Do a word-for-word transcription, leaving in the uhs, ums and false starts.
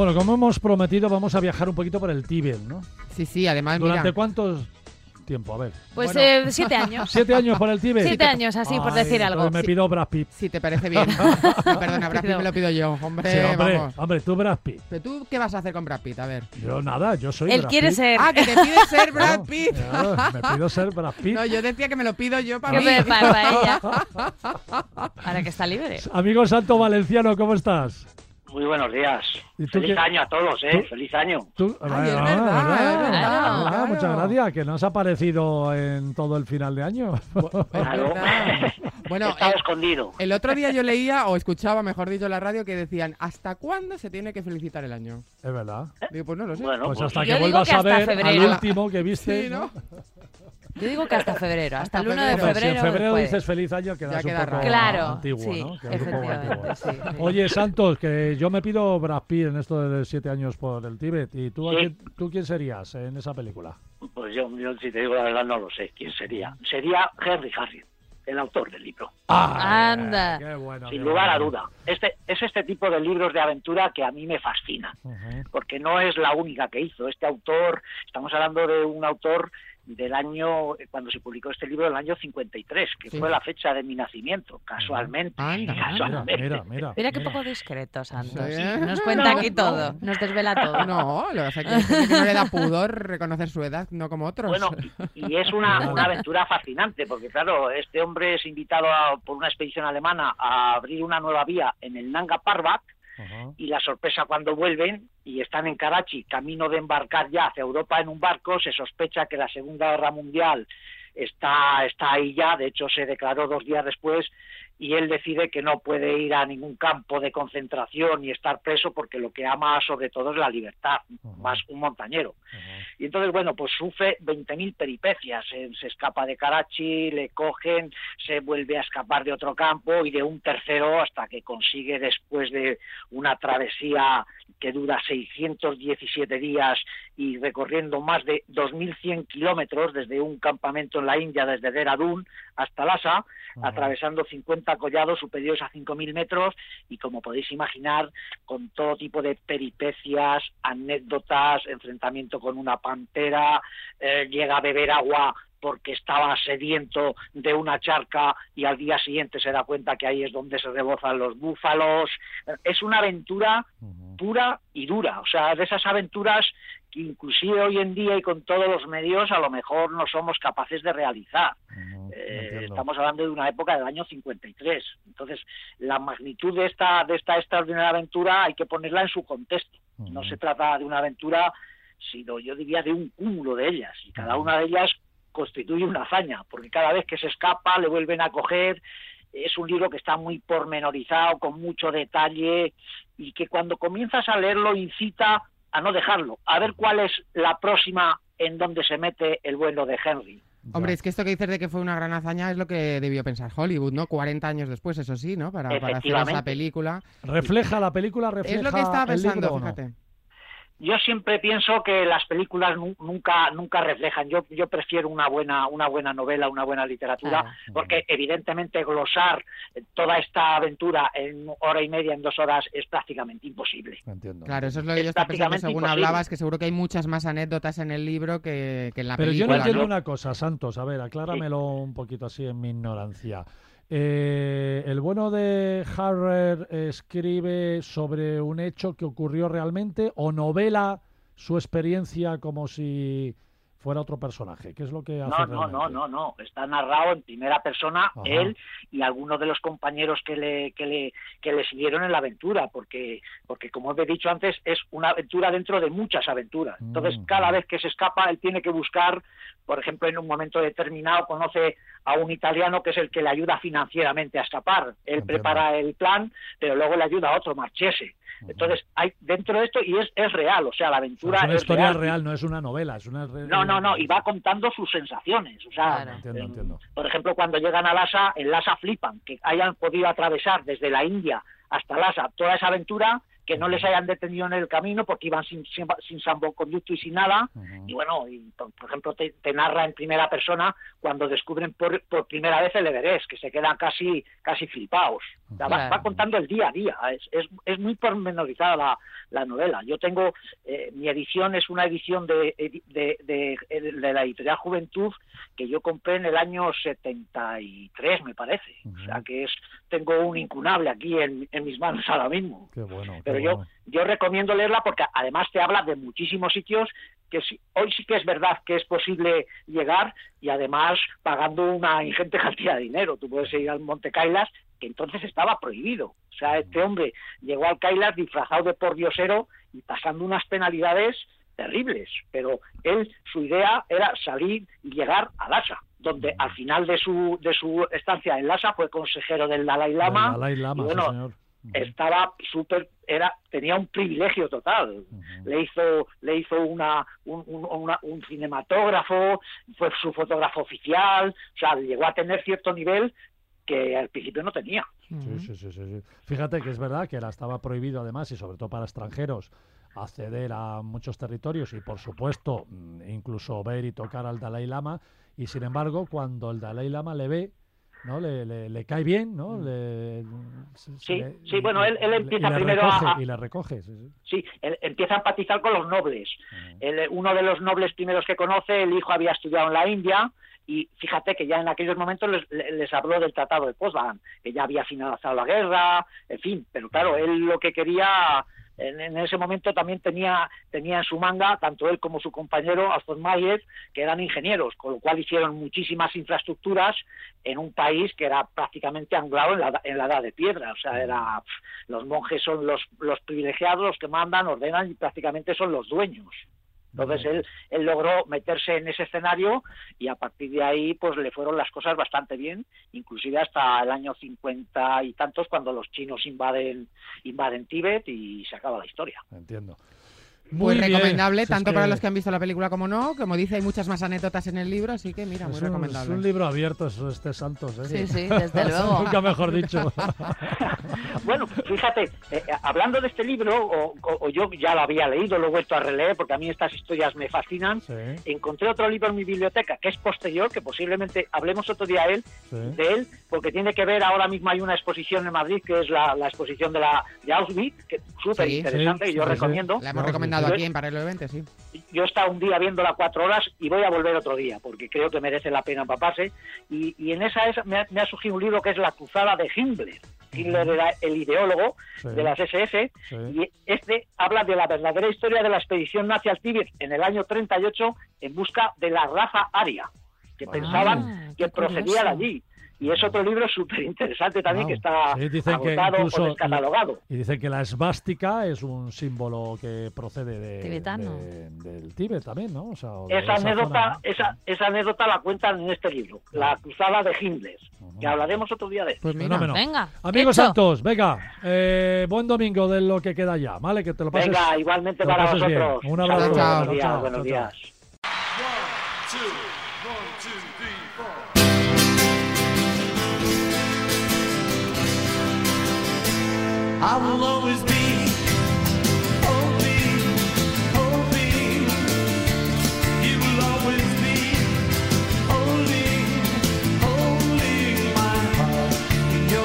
Bueno, como hemos prometido, vamos a viajar un poquito por el Tíbet, ¿no? Sí, sí, además, ¿Durante mira, cuántos tiempo? A ver. Pues Bueno. eh, siete años. ¿Siete años por el Tíbet? Siete años, así, por Ay, decir algo. entonces me Sí. pido Brad Pitt. si te parece bien. Perdona, Brad Pitt me lo pido yo, hombre, Sí, hombre, vamos. hombre, tú Brad Pitt. ¿Pero tú qué vas a hacer con Brad Pitt? A ver. Yo nada, yo soy Él Brad quiere Pitt. ser... Ah, que te pides ser Brad No, Pitt. claro, me pido ser Brad Pitt. No, yo decía que me lo pido yo para ¿Qué mí. puede para ella? Ahora que está libre. Amigo Santo Valenciano, ¿cómo estás? Muy buenos días. ¿Y tú Feliz qué- año a todos, ¿eh? tú- Feliz año. Tú- Ay, es Ah, verdad, es verdad, verdad, claro. Muchas gracias, que nos ha parecido en todo el final de año. Es Claro. verdad. Bueno, Estaba eh, escondido. el otro día yo leía, o escuchaba, mejor dicho, en la radio, que decían, ¿hasta cuándo se tiene que felicitar el año? Es verdad. Digo, pues no lo sé. Bueno, Pues pues, hasta yo que digo vuelvas que a hasta ver al febrero. último que viste. Sí, ¿no? Yo digo que hasta febrero, hasta, Hasta el uno de febrero. Hombre, si en febrero. febrero puede. dices feliz año, quedas Ya un queda poco raro. Claro, antiguo, sí, ¿no? Quedas un poco efectivamente, antiguo. sí, sí. Oye, Santos, que yo me pido Brad Pitt en esto de siete años por el Tíbet. ¿Y tú, a Sí. quién, tú quién serías en esa película? pues yo, yo, si te digo la verdad, no lo sé quién sería. Sería Henry Harris, el autor del libro. ¡Ah! Anda. ¡Qué bueno! Sin qué lugar a bueno. duda. Este, es este tipo de libros de aventura que a mí me fascinan. Ujú. Porque no es la única que hizo. Este autor, estamos hablando de un autor del año, cuando se publicó este libro, del año cincuenta y tres, que Sí. fue la fecha de mi nacimiento, casualmente. Anda, Mira, casualmente. mira, mira. Mira qué poco discreto, Santos. Sí. Nos cuenta No, aquí no. todo, nos desvela todo. No, lo que pasa es que hay gente que no le da pudor reconocer su edad, no como otros. Bueno, y es una, una aventura fascinante, porque claro, este hombre es invitado a- por una expedición alemana a abrir una nueva vía en el Nanga Parbat, Ajá. y la sorpresa cuando vuelven y están en Karachi, camino de embarcar ya hacia Europa en un barco, se sospecha que la Segunda Guerra Mundial está, está ahí ya, de hecho se declaró dos días después, y él decide que no puede ir a ningún campo de concentración y estar preso porque lo que ama sobre todo es la libertad, Ajá. más un montañero. Ajá. Y entonces, bueno, pues sufre veinte mil peripecias. Se, se escapa de Karachi, le cogen, se vuelve a escapar de otro campo y de un tercero hasta que consigue, después de una travesía que dura seiscientos diecisiete días y recorriendo más de dos mil cien kilómetros desde un campamento en la India, desde Dehradún hasta Lhasa, Ajá. atravesando cincuenta collados superiores a cinco mil metros y, como podéis imaginar, con todo tipo de peripecias, anécdotas, enfrentamiento con una pantera, eh, llega a beber agua porque estaba sediento de una charca y al día siguiente se da cuenta que ahí es donde se rebozan los búfalos. Es una aventura Ujú. pura y dura, o sea, de esas aventuras que inclusive hoy en día y con todos los medios a lo mejor no somos capaces de realizar. Ujú. Eh, Entiendo. estamos hablando de una época del año cincuenta y tres. Entonces, la magnitud de esta de esta extraordinaria aventura hay que ponerla en su contexto. No Ujú. se trata de una aventura, sino yo diría de un cúmulo de ellas, y cada una de ellas constituye una hazaña, porque cada vez que se escapa le vuelven a coger. Es un libro que está muy pormenorizado, con mucho detalle, y que cuando comienzas a leerlo incita a no dejarlo, a ver cuál es la próxima en donde se mete el bueno de Henry. Hombre, Ya. es que esto que dices de que fue una gran hazaña es lo que debió pensar Hollywood, ¿no? cuarenta años después, eso sí, ¿no? Para, para hacer esa Efectivamente. película. ¿Refleja la película? ¿Refleja Es lo que estaba el libro pensando, o no? fíjate. Yo siempre pienso que las películas nu- nunca nunca reflejan. Yo yo prefiero una buena una buena novela, una buena literatura, Claro. porque evidentemente glosar toda esta aventura en hora y media, en dos horas, es prácticamente imposible. Entiendo. Claro, eso es lo que Es yo estaba pensando prácticamente según imposible. hablabas, que seguro que hay muchas más anécdotas en el libro que, que en la Pero yo no película. entiendo ¿no? una cosa, Santos. A ver, acláramelo un poquito así en mi ignorancia. Eh, el bueno de Harrer escribe sobre un hecho que ocurrió realmente o novela su experiencia como si fuera otro personaje. ¿Qué es lo que hace No, no, no, realmente? no, no. Está narrado en primera persona Ajá. él y algunos de los compañeros que le que le que le siguieron en la aventura, porque porque como os he dicho antes, es una aventura dentro de muchas aventuras. Entonces, Mm. cada vez que se escapa, él tiene que buscar, por ejemplo, en un momento determinado conoce a un italiano que es el que le ayuda financieramente a escapar. Él Entiendo. prepara el plan, pero luego le ayuda a otro, Marchese. Ujú. Entonces, hay dentro de esto, y es, es real, o sea, la O sea, aventura es una es historia real. real. no es una novela, es una... re- No, no, no, y va contando sus sensaciones. O sea, Claro. Entiendo, eh, entiendo. por ejemplo, cuando llegan a Lhasa, en Lhasa flipan, que hayan podido atravesar desde la India hasta Lhasa toda esa aventura que no les hayan detenido en el camino porque iban sin, sin, sin salvoconducto y sin nada. Uh-huh. Y bueno, y, por, por ejemplo, te, te narra en primera persona cuando descubren por, por primera vez el Everest, que se quedan casi casi flipados. O sea, va, va contando el día a día, es, es, es muy pormenorizada la, la novela. Yo tengo, eh, mi edición es una edición de, de, de, de, de la editorial Juventud que yo compré en el año setenta y tres, me parece. Uh-huh. O sea, que es tengo un incunable aquí en, en mis manos ahora mismo. Qué bueno, qué Pero bueno. yo, yo recomiendo leerla porque además te habla de muchísimos sitios que sí, hoy sí que es verdad que es posible llegar y además pagando una ingente cantidad de dinero. Tú puedes ir al Monte Kailas, que entonces estaba prohibido. O sea, este hombre llegó al Kailas disfrazado de pordiosero y pasando unas penalidades terribles, pero él, su idea era salir y llegar a Lhasa, donde al final de su de su estancia en Lhasa fue consejero del Dalai Lama. El Dalai Lama, y bueno, sí, señor. Uh-huh. Estaba súper, era, tenía un privilegio total. Uh-huh. Le hizo, le hizo una un, un, una, un cinematógrafo, fue su fotógrafo oficial, o sea, llegó a tener cierto nivel que al principio no tenía. Sí, sí, sí, sí, sí. Fíjate que es verdad que era, estaba prohibido además, y sobre todo para extranjeros, acceder a muchos territorios y, por supuesto, incluso ver y tocar al Dalai Lama. Y, sin embargo, cuando el Dalai Lama le ve, ¿no? Le, le, le cae bien, ¿no? Le, sí, le, sí, bueno, él, él empieza y primero recoge, a... Y le recoge, sí, sí. Sí, él empieza a empatizar con los nobles. Uh-huh. Él, uno de los nobles primeros que conoce, el hijo había estudiado en la India, y fíjate que ya en aquellos momentos les, les habló del Tratado de Potsdam, que ya había finalizado la guerra, en fin, pero claro, él lo que quería... En, en ese momento también tenía tenía en su manga, tanto él como su compañero, Alfons Mayer, que eran ingenieros, con lo cual hicieron muchísimas infraestructuras en un país que era prácticamente anglado en la, en la edad de piedra. O sea, era pff, los monjes son los, los privilegiados, los que mandan, ordenan y prácticamente son los dueños. Entonces él, él logró meterse en ese escenario y a partir de ahí pues le fueron las cosas bastante bien, inclusive hasta el año cincuenta y tantos cuando los chinos invaden invaden Tíbet y se acaba la historia. Entiendo. Muy, muy recomendable, bien. tanto es para que... los que han visto la película como no. Como dice, hay muchas más anécdotas en el libro, así que mira, muy es recomendable. Un, es un libro abierto, eso, este Santos, ¿eh? Sí, sí, desde luego. Nunca mejor dicho. Bueno, fíjate, eh, hablando de este libro, o, o, o yo ya lo había leído, lo he vuelto a releer, porque a mí estas historias me fascinan, sí. Encontré otro libro en mi biblioteca, que es posterior, que posiblemente hablemos otro día él, sí. de él, porque tiene que ver, ahora mismo hay una exposición en Madrid, que es la, la exposición de, la, de Auschwitz, que es súper sí, interesante, sí, y yo sí, recomiendo. La hemos recomendado aquí en Paralelo veinte, sí. Yo he estado un día viéndola cuatro horas y voy a volver otro día, porque creo que merece la pena empaparse, y, y en esa, esa me, ha, me ha surgido un libro que es La cruzada de Himmler. Hitler era el ideólogo sí. de las ese ese sí. y este habla de la verdadera historia de la expedición nazi al Tíbet en el año treinta y ocho en busca de la raza aria, que ah, pensaban que procedía de allí. Y es otro libro súper interesante también, wow. que está sí, dicen agotado que incluso, o descatalogado. Y dicen que la esvástica es un símbolo que procede de, tibetano. De, del Tíbet también, ¿no? O sea, o esa, esa, anécdota, zona, ¿no? esa, esa anécdota la cuentan en este libro, La cruzada de Himmler, uh-huh. que hablaremos otro día de esto. Pues mira, venga. Amigos hecho. Santos, venga, eh, buen domingo de lo que queda ya, ¿vale? Que te lo pases. Venga, igualmente para vosotros. Bien. Un abrazo. Chao, buenos días. Chao, buenos chao, días. Chao. One, two, one, two, three, four. I will always be